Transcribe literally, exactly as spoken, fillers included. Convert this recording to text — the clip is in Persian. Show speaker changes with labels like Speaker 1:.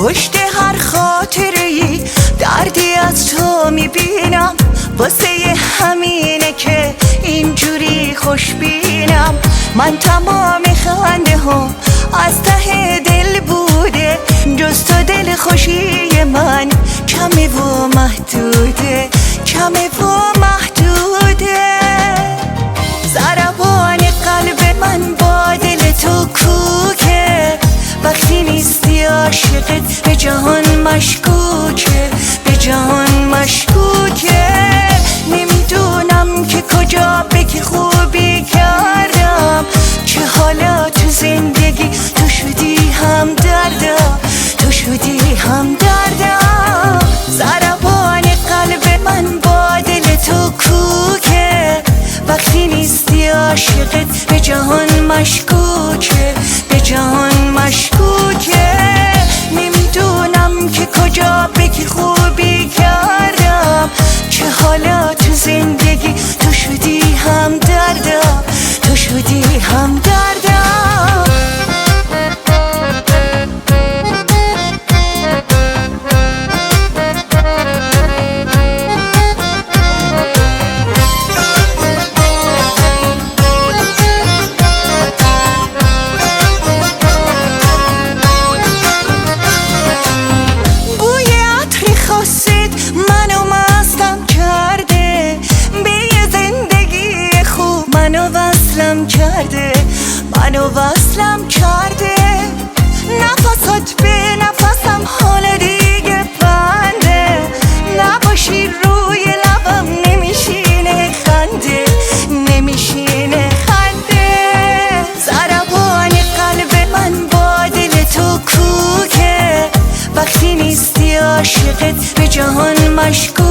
Speaker 1: پشت هر خاطره ای دردی از تو میبینم، واسه همینه که اینجوری خوشبینم. من تمام خنده هم از ته دل بوده، جز تو دل خوشی من کمه و محدوده، کمه و محدوده. ضربان قلب من با دل تو کوکه، وقتی نیستی عاشقت به جهان مشکوکه، به جهان مشکوکه. نمیدونم که کجا به که خوبی کردم، که حالا تو زندگی تو شدی هم دردم، تو شدی هم دردم. ضربان قلب من با دل تو کوکه، وقتی نیستی عاشقت به جهان مشکوکه، به جهان مشکوکه. نمیدونم که کجا به که خوبی کردم، که حالا تو زندگی تو شدی هم دردم، تو شدی هم دردم. منو مستم کرده، به یه زندگی خوب منو وصلم کرده، منو وصلم کرده. نفسات به نفسم حال دیگه بنده، نباشی روی لبم نمیشینه خنده، نمیشینه خنده. ضربان قلب من با دل تو کوکه، وقتی نیستی عاشقت به جهان مشکوکه.